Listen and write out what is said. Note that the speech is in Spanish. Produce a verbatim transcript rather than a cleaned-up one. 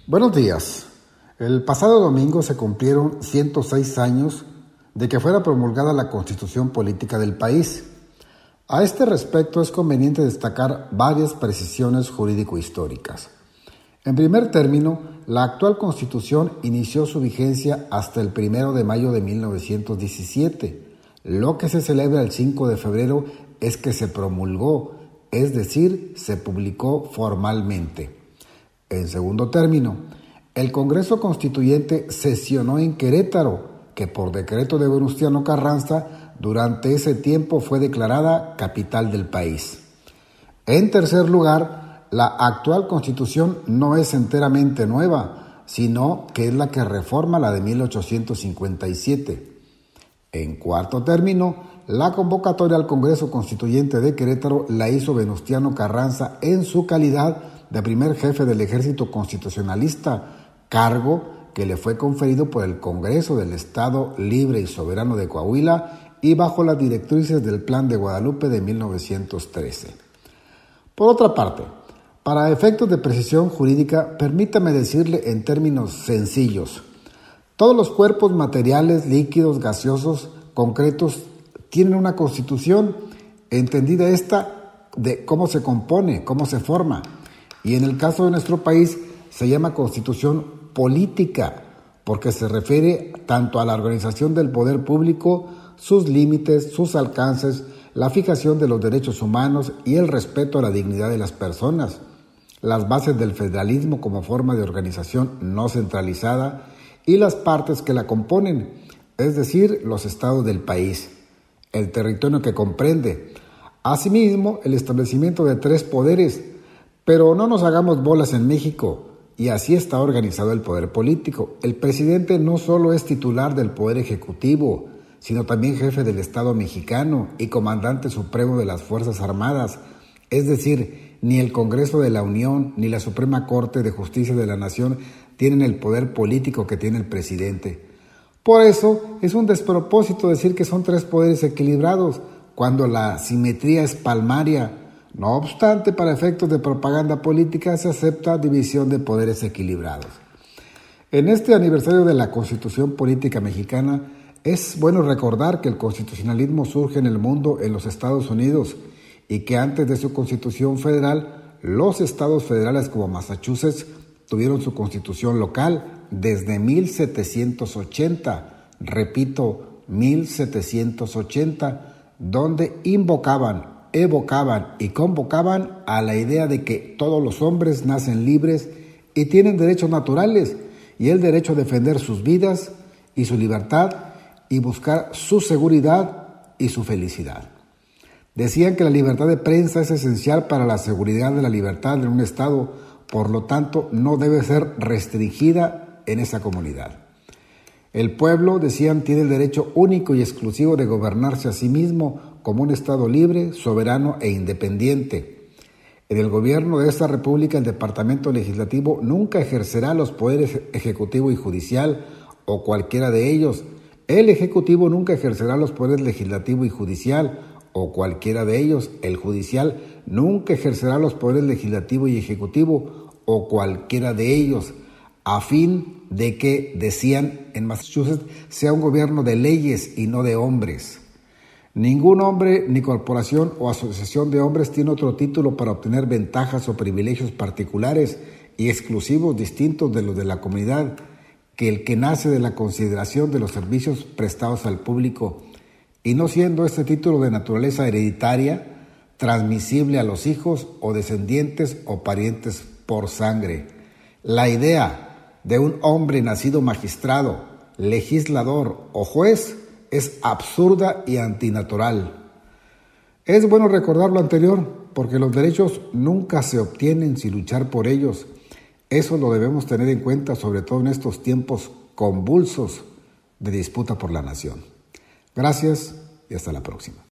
Buenos días. El pasado domingo se cumplieron ciento seis años de que fuera promulgada la Constitución Política del país. A este respecto es conveniente destacar varias precisiones jurídico-históricas. En primer término, la actual Constitución inició su vigencia hasta el primero de mayo de mil novecientos diecisiete. Lo que se celebra el cinco de febrero es que se promulgó, es decir, se publicó formalmente. En segundo término, el Congreso Constituyente sesionó en Querétaro, que por decreto de Venustiano Carranza, durante ese tiempo fue declarada capital del país. En tercer lugar, la actual Constitución no es enteramente nueva, sino que es la que reforma la de mil ochocientos cincuenta y siete. En cuarto término, la convocatoria al Congreso Constituyente de Querétaro la hizo Venustiano Carranza en su calidad de primer jefe del Ejército Constitucionalista, cargo que le fue conferido por el Congreso del Estado Libre y Soberano de Coahuila y bajo las directrices del Plan de Guadalupe de mil novecientos trece. Por otra parte, para efectos de precisión jurídica, permítame decirle en términos sencillos, todos los cuerpos materiales, líquidos, gaseosos, concretos, tienen una constitución, entendida esta de cómo se compone, cómo se forma. Y en el caso de nuestro país se llama Constitución Política, porque se refiere tanto a la organización del poder público, sus límites, sus alcances, la fijación de los derechos humanos y el respeto a la dignidad de las personas, las bases del federalismo como forma de organización no centralizada y las partes que la componen, es decir, los estados del país, el territorio que comprende. Asimismo, el establecimiento de tres poderes. Pero no nos hagamos bolas en México, y así está organizado el poder político. El presidente no solo es titular del Poder Ejecutivo, sino también jefe del Estado mexicano y comandante supremo de las Fuerzas Armadas. Es decir, ni el Congreso de la Unión ni la Suprema Corte de Justicia de la Nación tienen el poder político que tiene el presidente. Por eso es un despropósito decir que son tres poderes equilibrados, cuando la simetría es palmaria. No obstante, para efectos de propaganda política se acepta división de poderes equilibrados. En este aniversario de la Constitución Política Mexicana, es bueno recordar que el constitucionalismo surge en el mundo en los Estados Unidos y que antes de su Constitución Federal, los estados federales como Massachusetts tuvieron su Constitución local desde mil setecientos ochenta, repito, mil setecientos ochenta, donde invocaban evocaban y convocaban a la idea de que todos los hombres nacen libres y tienen derechos naturales y el derecho a defender sus vidas y su libertad y buscar su seguridad y su felicidad. Decían que la libertad de prensa es esencial para la seguridad de la libertad en un estado, por lo tanto no debe ser restringida en esa comunidad. El pueblo, decían, tiene el derecho único y exclusivo de gobernarse a sí mismo como un Estado libre, soberano e independiente. En el gobierno de esta república, el Departamento Legislativo nunca ejercerá los poderes ejecutivo y judicial o cualquiera de ellos. El Ejecutivo nunca ejercerá los poderes legislativo y judicial o cualquiera de ellos. El judicial nunca ejercerá los poderes legislativo y ejecutivo o cualquiera de ellos, a fin de que, decían en Massachusetts, sea un gobierno de leyes y no de hombres. Ningún hombre, ni corporación o asociación de hombres tiene otro título para obtener ventajas o privilegios particulares y exclusivos distintos de los de la comunidad que el que nace de la consideración de los servicios prestados al público, y no siendo este título de naturaleza hereditaria, transmisible a los hijos o descendientes o parientes por sangre. La idea de un hombre nacido magistrado, legislador o juez es absurda y antinatural. Es bueno recordar lo anterior, porque los derechos nunca se obtienen sin luchar por ellos. Eso lo debemos tener en cuenta, sobre todo en estos tiempos convulsos de disputa por la nación. Gracias y hasta la próxima.